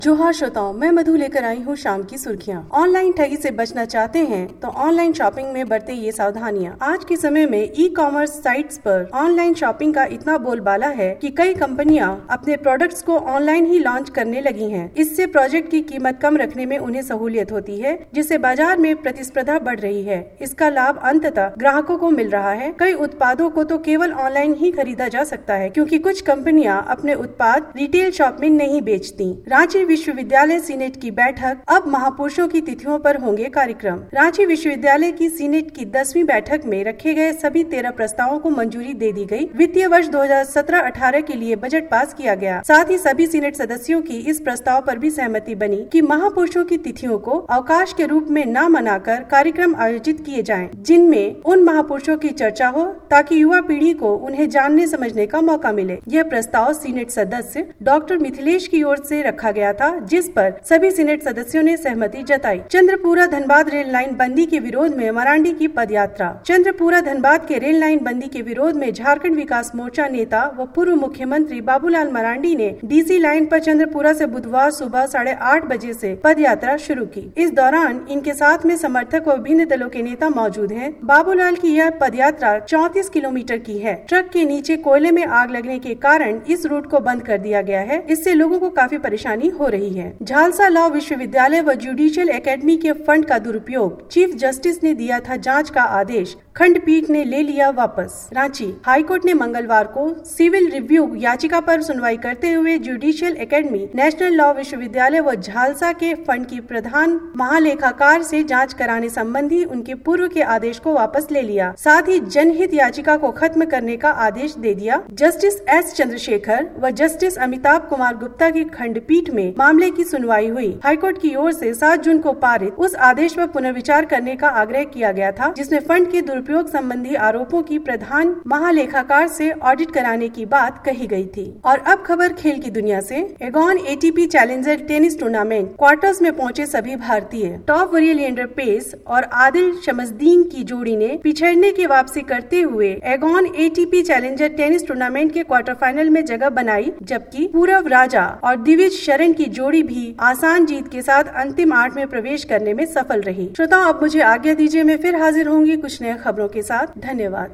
जोहार श्रोताओं, मैं मधु लेकर आई हूँ शाम की सुर्खियाँ। ऑनलाइन ठगी से बचना चाहते हैं तो ऑनलाइन शॉपिंग में बरते ये सावधानियाँ। आज के समय में ई कॉमर्स साइट्स पर ऑनलाइन शॉपिंग का इतना बोलबाला है कि कई कंपनियां अपने प्रोडक्ट्स को ऑनलाइन ही लॉन्च करने लगी हैं। इससे प्रोजेक्ट की कीमत कम रखने में उन्हें सहूलियत होती है, जिससे बाजार में प्रतिस्पर्धा बढ़ रही है। इसका लाभ अंततः ग्राहकों को मिल रहा है। कई उत्पादों को तो केवल ऑनलाइन ही खरीदा जा सकता है, क्योंकि कुछ कंपनियां अपने उत्पाद रिटेल शॉप में नहीं बेचती। रांची विश्वविद्यालय सीनेट की बैठक। अब महापुरुषों की तिथियों पर होंगे कार्यक्रम। रांची विश्वविद्यालय की सीनेट की 10वीं बैठक में रखे गए सभी 13 प्रस्तावों को मंजूरी दे दी गई। वित्तीय वर्ष 2017-18 के लिए बजट पास किया गया। साथ ही सभी सीनेट सदस्यों की इस प्रस्ताव पर भी सहमति बनी कि महापुरुषों की तिथियों को अवकाश के रूप में न मनाकर कार्यक्रम आयोजित किए जाएं, जिनमें उन महापुरुषों की चर्चा हो ताकि युवा पीढ़ी को उन्हें जानने समझने का मौका मिले। यह प्रस्ताव सीनेट सदस्य डॉक्टर मिथिलेश की ओर से रखा गया था, जिस पर सभी सीनेट सदस्यों ने सहमति जताई। चंद्रपुरा धनबाद रेल लाइन बंदी के विरोध में मरांडी की पदयात्रा। चंद्रपुरा धनबाद के रेल लाइन बंदी के विरोध में झारखंड विकास मोर्चा नेता व पूर्व मुख्यमंत्री बाबूलाल मरांडी ने डीसी लाइन पर चंद्रपुरा से बुधवार सुबह 8:30 बजे से पदयात्रा शुरू की। इस दौरान इनके साथ में समर्थक व विभिन्न दलों के नेता मौजूद हैं। बाबूलाल की यह पदयात्रा 34 किलोमीटर की है। ट्रक के नीचे कोयले में आग लगने के कारण इस रूट को बंद कर दिया गया है। इससे लोगों को काफी परेशानी हो रही है। झालसा लॉ विश्वविद्यालय व जुडिशियल एकेडमी के फंड का दुरुपयोग। चीफ जस्टिस ने दिया था जांच का आदेश, खंडपीठ ने ले लिया वापस। रांची हाईकोर्ट ने मंगलवार को सिविल रिव्यू याचिका पर सुनवाई करते हुए जुडिशियल एकेडमी, नेशनल लॉ विश्वविद्यालय व झालसा के फंड की प्रधान महालेखाकार से जांच कराने संबंधी उनके पूर्व के आदेश को वापस ले लिया। साथ ही जनहित याचिका को खत्म करने का आदेश दे दिया। जस्टिस एस चंद्रशेखर व जस्टिस अमिताभ कुमार गुप्ता की खंडपीठ में मामले की सुनवाई हुई। हाईकोर्ट की ओर से 7 जून को पारित उस आदेश पर पुनर्विचार करने का आग्रह किया गया था, जिसमें फंड के दुरुपयोग संबंधी आरोपों की प्रधान महालेखाकार से ऑडिट कराने की बात कही गई थी। और अब खबर खेल की दुनिया से। Aegon ATP challenger tennis tournament quarters में पहुंचे सभी भारतीय। टॉप वरीय लिएंडर पेस और आदिल शमसदीन की जोड़ी ने पिछड़ने की वापसी करते हुए Aegon ATP challenger tennis tournament के क्वार्टर फाइनल में जगह बनाई, जबकि पूरव राजा और दिविज शरण की जोड़ी भी आसान जीत के साथ अंतिम 8 में प्रवेश करने में सफल रही। श्रोताओं, अब मुझे आज्ञा दीजिए, मैं फिर हाजिर होंगी कुछ नए खबरों के साथ। धन्यवाद।